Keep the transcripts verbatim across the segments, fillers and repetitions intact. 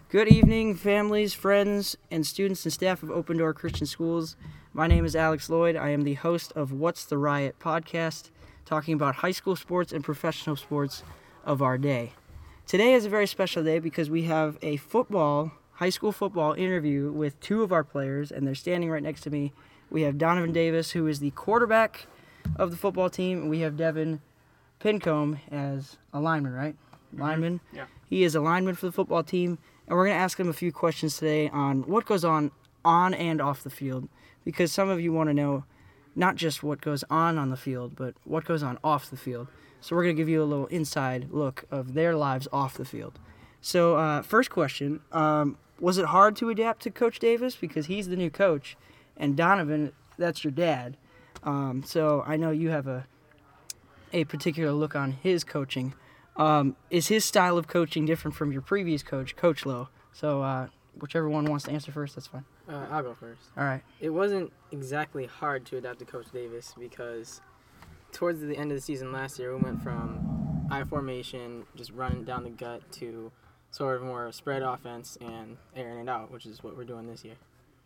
Good evening, families, friends, and students and staff of Open Door Christian Schools. My name is Alex Lloyd. I am the host of What's the Riot podcast, talking about high school sports and professional sports of our day. Today is a very special day because we have a football, high school football interview with two of our players, and they're standing right next to me. We have Donovan Davis, who is the quarterback of the football team, and we have Devin Pincombe as a lineman, right? Lineman. Mm-hmm. Yeah. He is a lineman for the football team, and we're going to ask him a few questions today on what goes on on and off the field, because some of you want to know not just what goes on on the field, but what goes on off the field. So we're going to give you a little inside look of their lives off the field. So uh, first question, um, was it hard to adapt to Coach Davis? Because he's the new coach, and Donovan, that's your dad. Um, so I know you have a a particular look on his coaching. Um, is his style of coaching different from your previous coach, Coach Lowe? So uh, whichever one wants to answer first, that's fine. Uh, I'll go first. All right. It wasn't exactly hard to adapt to Coach Davis because towards the end of the season last year, we went from I formation, just running down the gut, to sort of more spread offense and airing it out, which is what we're doing this year.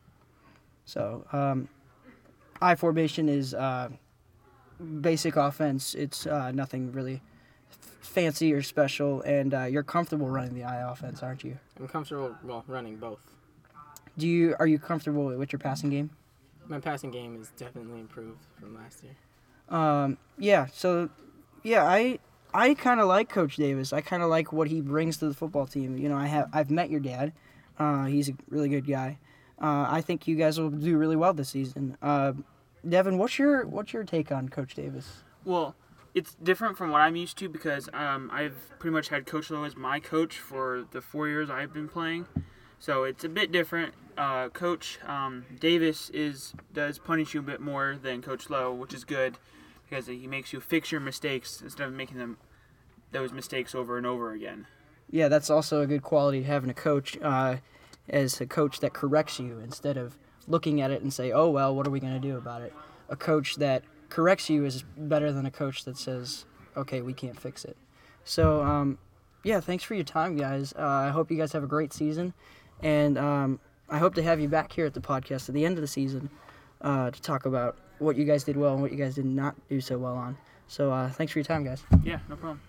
So um, I formation is uh, basic offense. It's uh, nothing really fancy or special, and uh, you're comfortable running the I offense, aren't you? I'm comfortable, well, running both. Do you are you comfortable with your passing game? My passing game is definitely improved from last year. Um, yeah. So, yeah, I I kind of like Coach Davis. I kind of like what he brings to the football team. You know, I have I've met your dad. Uh, he's a really good guy. Uh, I think you guys will do really well this season. Uh, Devin, what's your what's your take on Coach Davis? Well, it's different from what I'm used to because um, I've pretty much had Coach Lowe as my coach for the four years I've been playing. So it's a bit different. Uh, Coach um, Davis is does punish you a bit more than Coach Lowe, which is good because he makes you fix your mistakes instead of making them those mistakes over and over again. Yeah, that's also a good quality, having a coach uh, as a coach that corrects you instead of looking at it and say, oh, well, what are we going to do about it? A coach that corrects you is better than a coach that says, okay, we can't fix it. So, um, yeah, thanks for your time, guys. Uh, I hope you guys have a great season, and um, I hope to have you back here at the podcast at the end of the season uh, to talk about what you guys did well and what you guys did not do so well on. So uh, thanks for your time, guys. Yeah, no problem.